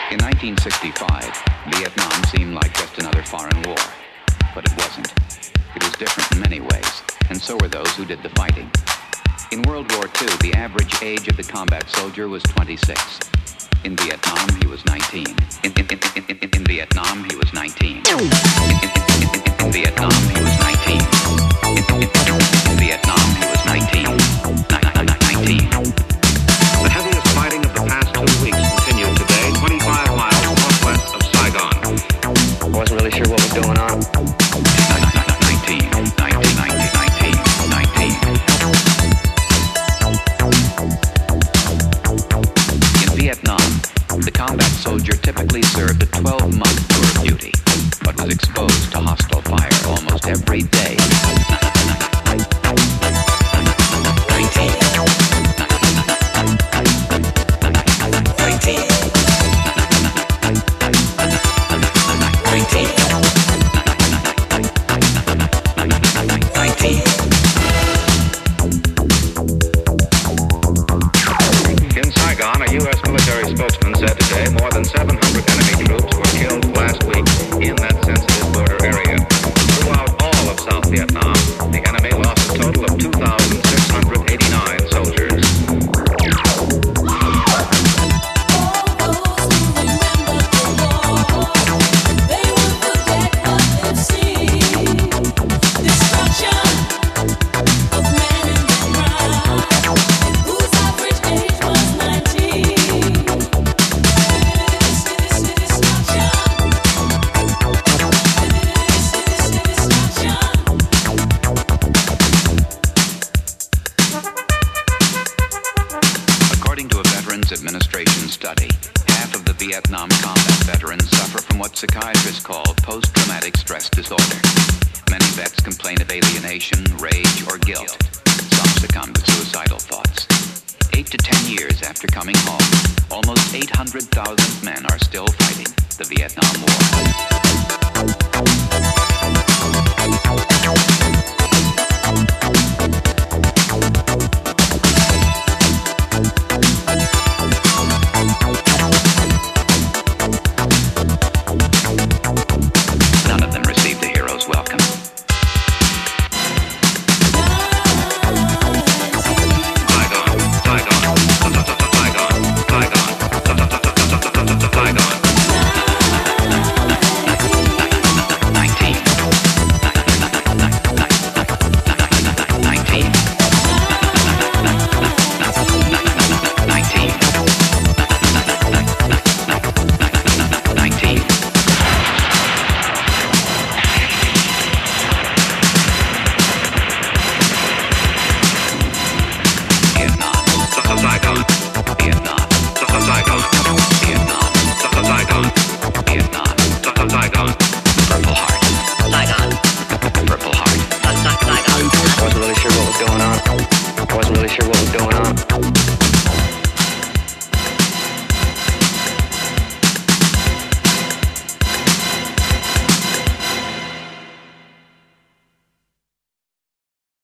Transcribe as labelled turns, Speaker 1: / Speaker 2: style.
Speaker 1: In 1965, Vietnam seemed like just another foreign war. But it wasn't. It was different in many ways, and so were those who did the fighting. In World War II, the average age of the combat soldier was 26. In Vietnam, he was 19. In Vietnam, he was 19. In Vietnam, he was 19. In Vietnam, he was 19. 19.
Speaker 2: The heaviest fighting of the past 2 weeks continued today, 25 miles northwest of Saigon.
Speaker 3: I wasn't really sure what was going on.
Speaker 1: 19. In Vietnam, the combat soldier typically served a 12-month tour of duty, but was exposed to hostile fire almost every day. 19.
Speaker 2: In Saigon, a U.S. military spokesman said today more than 700 enemy troops were killed last week in that sensitive border area. Throughout all of South Vietnam, the enemy lost a total of 2,689 soldiers.
Speaker 1: According to a Veterans Administration study, half of the Vietnam combat veterans suffer from what psychiatrists call post-traumatic stress disorder. Many vets complain of alienation, rage, or guilt. Some succumb to suicidal thoughts. 8 to 10 years after coming home, almost 800,000 men are still fighting the Vietnam War.